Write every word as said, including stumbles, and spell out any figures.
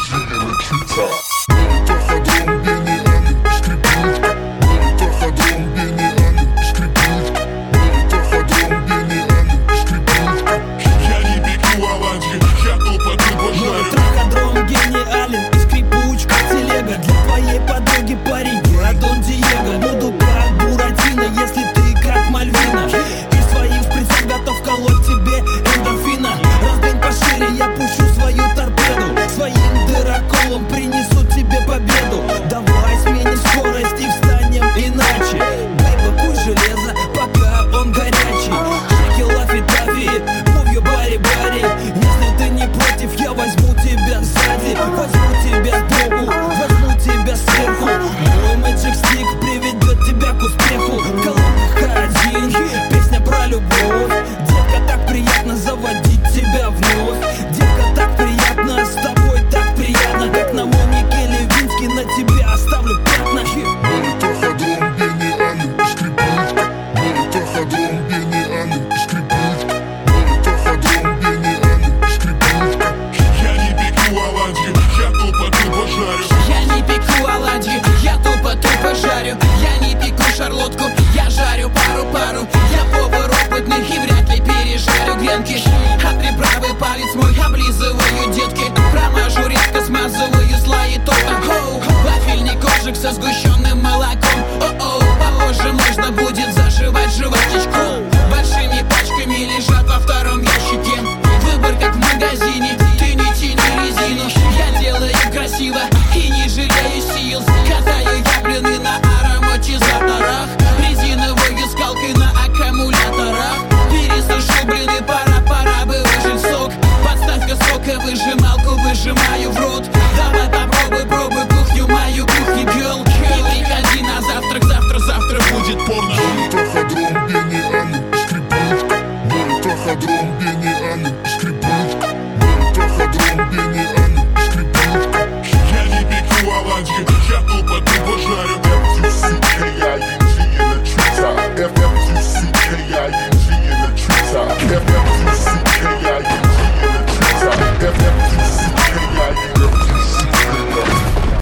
Принесу тебе победу. Давай сменим скорость и встанем иначе. Бэйба, куй железо, пока он горячий. Шейки, лафи, тафи, move your body, body. Если ты не против, я возьму тебя сзади. Возьму тебя сбоку, возьму тебя сверху. Мой magic stick приведет тебя к успеху. В колонках ка один, песня про любовь. Детка, так приятно заводить тебя вновь. Детка, так приятно, с тобой так приятно. Как на Монике Левински на тебе оставлю пятна. Мой тахадром, Бенни Аллен и скрипучка. Мой тахадром, Бенни Аллен и скрипучка. Мой тахадром, Бенни Аллен и скрипучка. Я не пеку оладьи, я тупо тупо жарю. Я не пеку оладьи, я тупо тупо жарю. Я не пеку шарлотку, я жарю пару-пару. Я повар опытный и вряд ли пережарю гренки. От приправы палец мой облизываю детки. Промажу резко, смазываю слои торта. Вафельный коржик со сгущенным молоком. О-о, похоже, можно будет зашивать жвачечку.